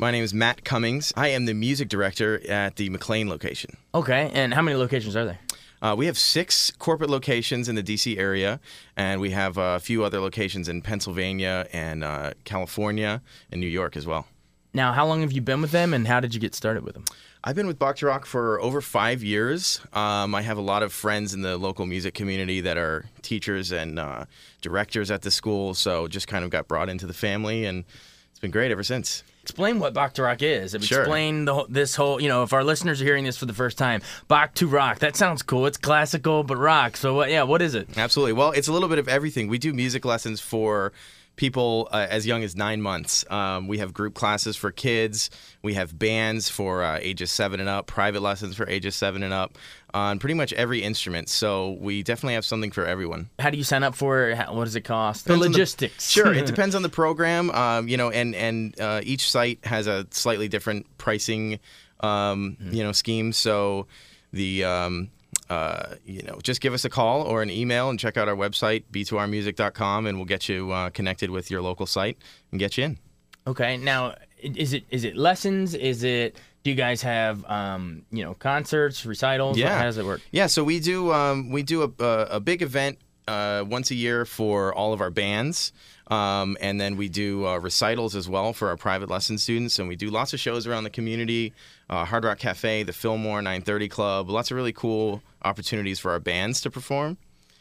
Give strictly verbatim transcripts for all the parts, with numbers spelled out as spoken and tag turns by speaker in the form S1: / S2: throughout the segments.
S1: My name is Matt Cummings. I am the music director at the McLean location.
S2: Okay, and how many locations are there?
S1: Uh, we have six corporate locations in the D C area, and we have a few other locations in Pennsylvania and uh, California and New York as well.
S2: Now, how long have you been with them, and how did you get started with them?
S1: I've been with Bach to Rock for over five years. Um, I have a lot of friends in the local music community that are teachers and uh, directors at the school, so just kind of got brought into the family, and it's been great ever since.
S2: Explain what Bach to Rock is.
S1: Sure.
S2: Explain the, this whole, you know, if our listeners are hearing this for the first time, Bach to Rock, that sounds cool. It's classical, but rock. So, what? yeah, what is it?
S1: Absolutely. Well, it's a little bit of everything. We do music lessons for people uh, as young as nine months. Um, we have group classes for kids. We have bands for uh, ages seven and up, private lessons for ages seven and up on pretty much every instrument. So we definitely have something for everyone.
S2: How do you sign up for it? How, what does it cost?
S1: Depends
S2: the
S1: on
S2: logistics.
S1: The, sure. It depends on the program, um, you know, and, and uh, each site has a slightly different pricing, um, mm-hmm. you know, scheme. So the... Um, Uh, you know, just give us a call or an email and check out our website, b two r music dot com, and we'll get you uh, connected with your local site and get you in.
S2: Okay. Now, is it is it lessons? Is it, do you guys have, um, you know, concerts, recitals?
S1: Yeah.
S2: How does it work?
S1: Yeah, so we do, um, we do a, a, a big event uh, once a year for all of our bands. Um, and then we do uh, recitals as well for our private lesson students, and we do lots of shows around the community, uh, Hard Rock Cafe, the Fillmore, nine thirty Club, lots of really cool opportunities for our bands to perform.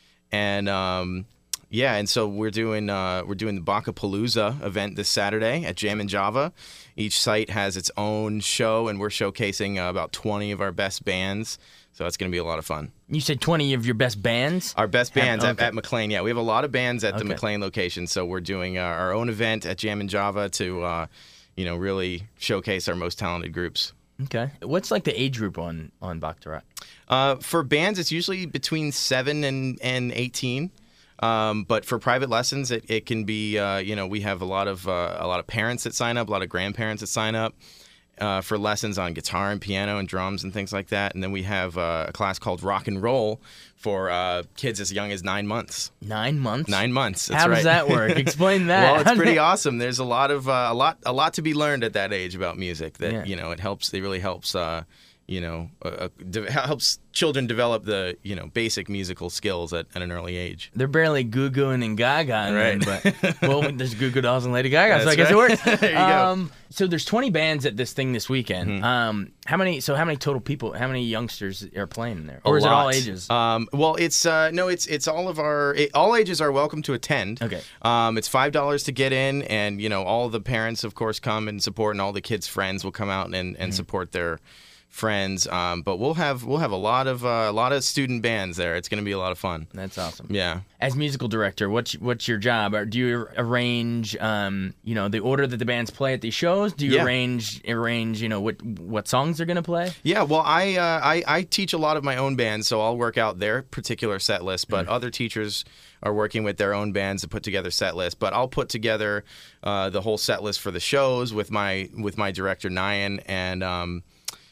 S1: And um, yeah, and so we're doing uh, we're doing the Bachapalooza event this Saturday at Jam and Java. Each site has its own show, and we're showcasing uh, about twenty of our best bands. So it's going to be a lot of fun.
S2: You said twenty of your best bands?
S1: Our best bands
S2: Have, okay.
S1: at, at McLean, yeah. We have a lot of bands at the
S2: okay.
S1: McLean location, so we're doing uh, our own event at Jam and Java to, uh, you know, really showcase our most talented groups.
S2: Okay. What's like the age group on, on Bach to Rock?
S1: Uh, for bands, it's usually between seven and, and eighteen. Um, but for private lessons, it, it can be, uh, you know, we have a lot of uh, a lot of parents that sign up, a lot of grandparents that sign up. Uh, for lessons on guitar and piano and drums and things like that. And then we have uh, a class called Rock and Roll for uh, kids as young as nine months.
S2: Nine months?
S1: Nine months. That's
S2: How
S1: right.
S2: does that work? Explain that.
S1: Well, it's pretty awesome. There's a lot of uh, a lot a lot to be learned at that age about music. That
S2: yeah.
S1: you know, it helps. It really helps. Uh, you know, uh, de- helps children develop the, you know, basic musical skills at, at an early age.
S2: They're barely goo-gooing and gaga,
S1: right?
S2: Then, but well, there's Goo Goo Dolls and Lady Gaga,
S1: That's
S2: so I guess
S1: right.
S2: it works.
S1: There you
S2: um,
S1: go.
S2: So there's twenty bands at this thing this weekend.
S1: Mm-hmm.
S2: Um, how many? So how many total people? How many youngsters are playing in there, or
S1: a
S2: is
S1: lot.
S2: it all ages?
S1: Um, well, it's uh, no, it's it's all of our it, all ages are welcome to attend.
S2: Okay.
S1: Um, it's five dollars to get in, and you know, all the parents, of course, come and support, and all the kids' friends will come out and and mm-hmm. support their friends. Um, but we'll have we'll have a lot of uh, a lot of student bands there. It's going to be a lot of fun.
S2: That's awesome.
S1: Yeah.
S2: As musical director, what's what's your job? Or do you arrange, um, you know, the order that the bands play at these shows? Do you
S1: yeah.
S2: arrange arrange, you know, what what songs they're going to play?
S1: Yeah. Well, I, uh, I I teach a lot of my own bands, so I'll work out their particular set list. But mm-hmm. other teachers are working with their own bands to put together set lists. But I'll put together uh, the whole set list for the shows with my with my director Nyan, and um,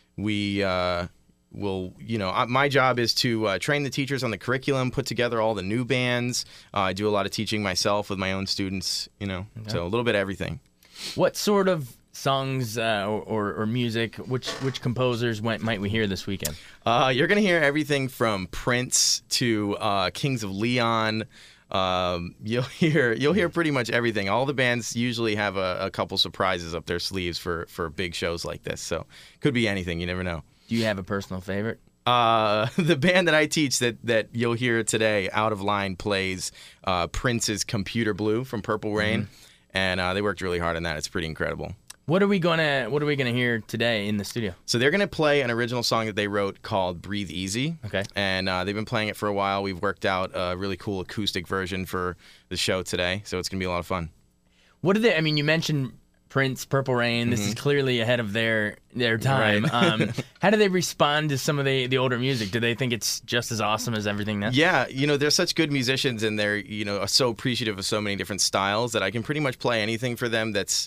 S1: we uh, will, you know, my job is to uh, train the teachers on the curriculum, put together all the new bands. Uh, I do a lot of teaching myself with my own students, you know, okay. so a little bit of everything.
S2: What sort of songs uh, or, or, or music, which which composers might, might we hear this weekend?
S1: Uh, you're going to hear everything from Prince to uh, Kings of Leon. Um, you'll hear you'll hear pretty much everything. All the bands usually have a, a couple surprises up their sleeves for, for big shows like this. So could be anything. You never know.
S2: Do you have a personal favorite?
S1: Uh, the band that I teach that, that you'll hear today, Out of Line, plays uh, Prince's Computer Blue from Purple Rain, mm-hmm. and uh, they worked really hard on that. It's pretty incredible.
S2: What are we gonna What are we gonna hear today in the studio?
S1: So they're gonna play an original song that they wrote called "Breathe Easy."
S2: Okay.
S1: And uh, they've been playing it for a while. We've worked out a really cool acoustic version for the show today, so it's gonna be a lot of fun.
S2: What are they? I mean, you mentioned Prince, Purple Rain. This mm-hmm. is clearly ahead of their their time.
S1: Right.
S2: um, how do they respond to some of the, the older music? Do they think it's just as awesome as everything now?
S1: Yeah, you know, they're such good musicians, and they're, you know, so appreciative of so many different styles that I can pretty much play anything for them that's,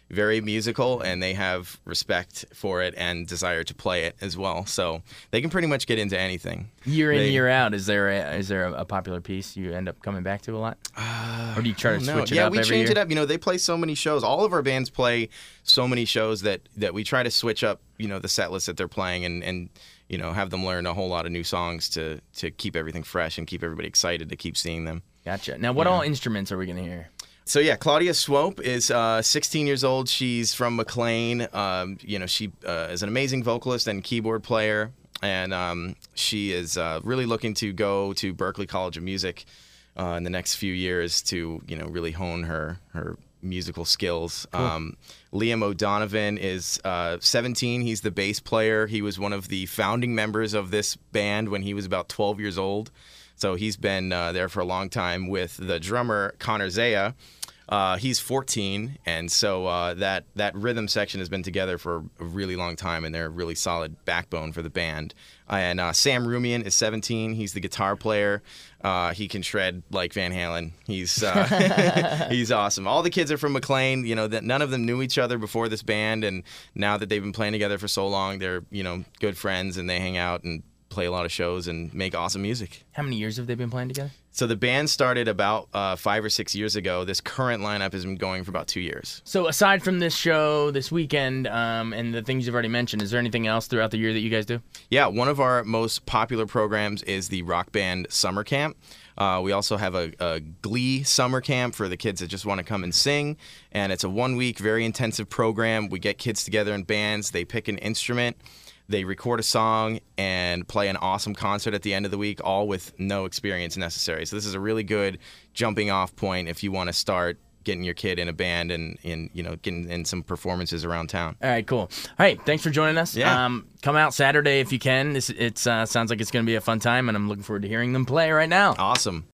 S1: very musical, and they have respect for it and desire to play it as well. So they can pretty much get into anything.
S2: Year in,
S1: They-
S2: year out, is there a, is there a popular piece you end up coming back to a lot?
S1: Uh,
S2: Or do you try to
S1: No,
S2: switch it
S1: yeah,
S2: up
S1: we
S2: every
S1: change
S2: year?
S1: it up. You know, they play so many shows. All of our bands play so many shows that that we try to switch up. You know, the set list that they're playing, and and you know, have them learn a whole lot of new songs to to keep everything fresh and keep everybody excited to keep seeing them.
S2: Gotcha. Now, what all instruments are we going to hear?
S1: So yeah, Claudia Swope is uh, sixteen years old. She's from McLean. Um, you know, she uh, is an amazing vocalist and keyboard player, and um, she is uh, really looking to go to Berklee College of Music uh, in the next few years to you know really hone her her musical skills. Um, Liam O'Donovan is uh, seventeen. He's the bass player. He was one of the founding members of this band when he was about twelve years old. So he's been uh, there for a long time with the drummer Connor Zaya. Uh, he's fourteen, and so uh, that that rhythm section has been together for a really long time, and they're a really solid backbone for the band. And uh, Sam Rumian is seventeen. He's the guitar player. Uh, he can shred like Van Halen. He's uh, he's awesome. All the kids are from McLean. You know that none of them knew each other before this band, and now that they've been playing together for so long, they're you know good friends, and they hang out and play a lot of shows and make awesome music.
S2: How many years have they been playing together?
S1: So the band started about uh, five or six years ago. This current lineup has been going for about two years.
S2: So aside from this show, this weekend, um, and the things you've already mentioned, is there anything else throughout the year that you guys do?
S1: Yeah, one of our most popular programs is the Rock Band Summer Camp. Uh, we also have a, a Glee Summer Camp for the kids that just want to come and sing. And it's a one-week, very intensive program. We get kids together in bands. They pick an instrument. They record a song and play an awesome concert at the end of the week, all with no experience necessary. So this is a really good jumping off point if you want to start getting your kid in a band and, and you know getting in some performances around town.
S2: All right, cool. All right, thanks for joining us.
S1: Yeah.
S2: Um, come out Saturday if you can. This it uh, sounds like it's going to be a fun time, and I'm looking forward to hearing them play right now.
S1: Awesome.